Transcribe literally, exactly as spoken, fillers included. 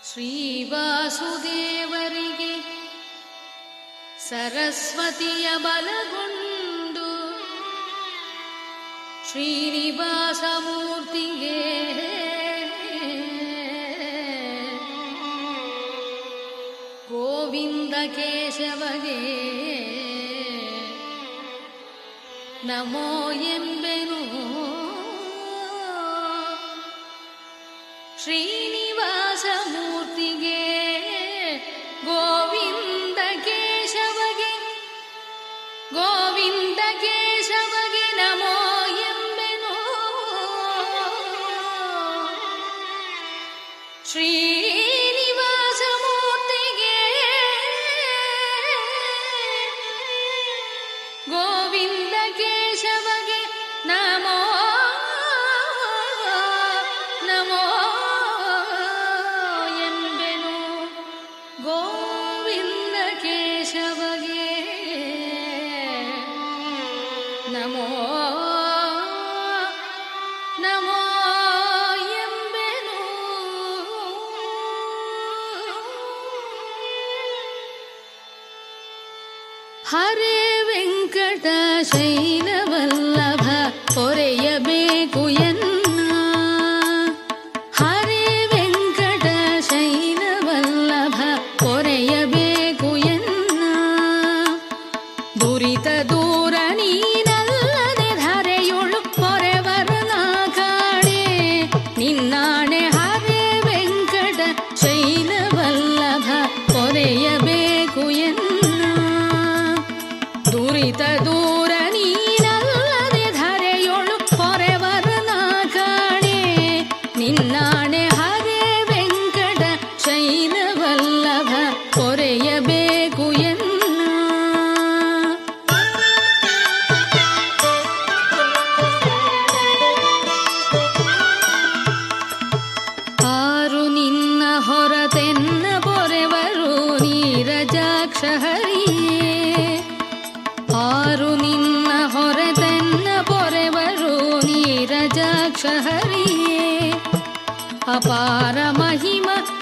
ಶ್ರೀವಾಸುದೇವರಿಗೆ ಸರಸ್ವತಿಯ ಬಲಗೊಂಡು ಶ್ರೀನಿವಾಸ ಮೂರ್ತಿಗೆ ಗೋವಿಂದ ಕೇಶವಗೆ ನಮೋ ಎಂಬೆನು. ಶ್ರೀನಿವಾಸ ಮೂರ್ತಿಗೆ ಗೋವಿಂದ ಕೇಶವಗೆ ಗೋವಿಂದ ಕೇಶವಗೆ ನಮೋ ಎಂಬೆನು. ಶ್ರೀನಿವಾಸ ಮೂರ್ತಿಗೆ ಗೋವಿಂದ ಕೇಶವಗೆ ನಮೋ ನಮೋ ಎಂಬೆನು. ಗೋವಿಂದ ಕೇಶವಗೆ ನಮೋ ನಮೋ ಎಂಬೆನು. ಹರೇ ವೆಂಕಟ ಶೈಲವಲ್ಲಭ ಪೊರೆಯಬೇಕು ಎನ್ನ. ಹರೇ ವೆಂಕಟ ಶೈಲವಲ್ಲಭ ಪೊರೆಯಬೇಕು ಎನ್ನ. ದುರಿತ ದೂರ ನೀನಲ್ಲದೆ ಧರೆಯೊಳು ಪೊರೆವರನ ಕಾಣೆ ನಿನ್ನಾಣೆ. ಹರೇ ವೆಂಕಟ ಶೈಲವಲ್ಲಭ ಪೊರೆಯಬೇಕು ಎನ್ನ. ದುರಿತ ದೂರ ನೀನಲ್ಲದೆ ಧರೆಯೊಳು ಪೊರೆವರನ ಕಾಣೆ ನಿನ್ನಾಣೆ. ಹರೇ ವೆಂಕಟ ಶೈಲವಲ್ಲಭ ಪೊರೆಯಬೇಕು ಎನ್ನ. ಆರು ನಿನ್ನ ಹೊರತೆನ್ನ ಪೊರೆವರು ನೀರಜಾಕ್ಷ ಹರಿಯೇ. ಆರು ನಿನ್ನ ಹೊರತೆನ್ನ ಪೊರೆವರು ನೀರಜಾಕ್ಷ ಹರಿಯೇ. ಅಪಾರ ಮಹಿಮ